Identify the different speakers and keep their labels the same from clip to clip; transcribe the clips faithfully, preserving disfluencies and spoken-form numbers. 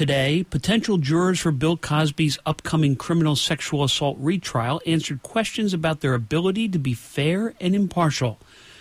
Speaker 1: today, potential jurors for Bill Cosby's upcoming criminal sexual assault retrial answered questions about their ability to be fair and impartial.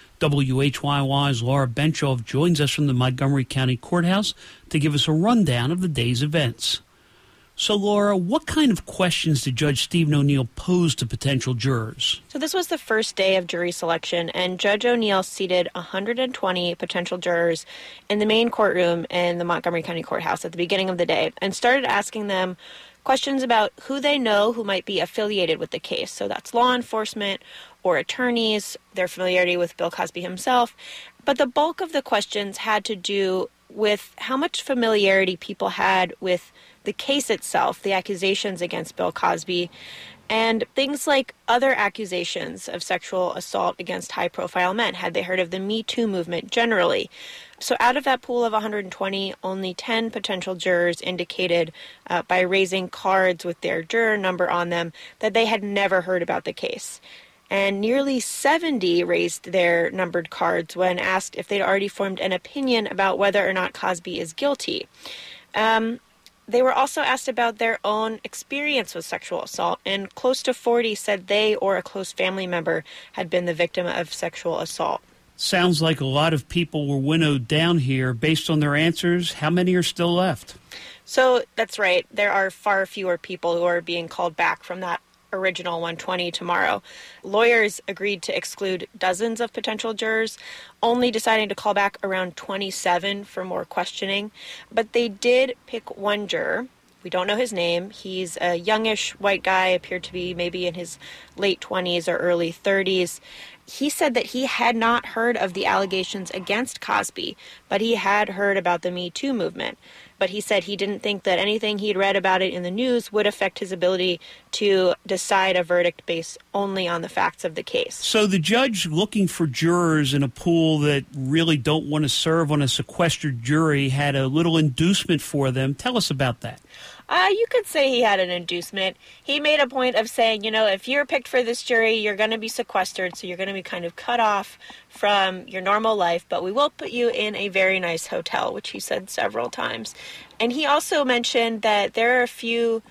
Speaker 1: W H Y Y's Laura Benchoff joins us from the Montgomery County Courthouse to give us a rundown of the day's events. So, Laura, what kind of questions did Judge Stephen O'Neill pose to potential jurors?
Speaker 2: So this was the first day of jury selection, and Judge O'Neill seated one hundred twenty potential jurors in the main courtroom in the Montgomery County Courthouse at the beginning of the day and started asking them questions about who they know who might be affiliated with the case. So that's law enforcement or attorneys, their familiarity with Bill Cosby himself. But the bulk of the questions had to do with how much familiarity people had with the case itself, the accusations against Bill Cosby, and things like other accusations of sexual assault against high-profile men. Had they heard of the Me Too movement generally? So out of that pool of one hundred twenty, only ten potential jurors indicated uh, by raising cards with their juror number on them that they had never heard about the case. And nearly seventy raised their numbered cards when asked if they'd already formed an opinion about whether or not Cosby is guilty. Um... They were also asked about their own experience with sexual assault, and close to forty said they or a close family member had been the victim of sexual assault.
Speaker 1: Sounds like a lot of people were winnowed down here. Based on their answers, how many are still left?
Speaker 2: So that's right. There are far fewer people who are being called back from that original one hundred twenty tomorrow. Lawyers agreed to exclude dozens of potential jurors, only deciding to call back around twenty-seven for more questioning. But they did pick one juror. We don't know his name. He's a youngish white guy, appeared to be maybe in his late twenties or early thirties. He said that he had not heard of the allegations against Cosby, but he had heard about the Me Too movement. But he said he didn't think that anything he'd read about it in the news would affect his ability to decide a verdict based only on the facts of the case.
Speaker 1: So the judge looking for jurors in a pool that really don't want to serve on a sequestered jury had a little inducement for them. Tell us about that.
Speaker 2: Uh, you could say he had an inducement. He made a point of saying, you know, if you're picked for this jury, you're going to be sequestered, so you're going to be kind of cut off from your normal life, but we will put you in a very nice hotel, which he said several times. And he also mentioned that there are a few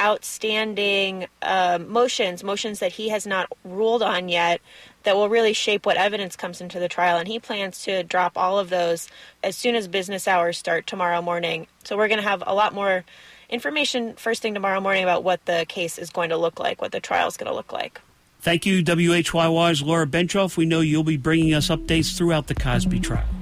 Speaker 2: outstanding uh, motions, motions that he has not ruled on yet, that will really shape what evidence comes into the trial, and he plans to drop all of those as soon as business hours start tomorrow morning. So we're going to have a lot more information first thing tomorrow morning about what the case is going to look like, what the trial is going to look like.
Speaker 1: Thank you, W H Y Y's Laura Benchoff. We know you'll be bringing us updates throughout the Cosby trial.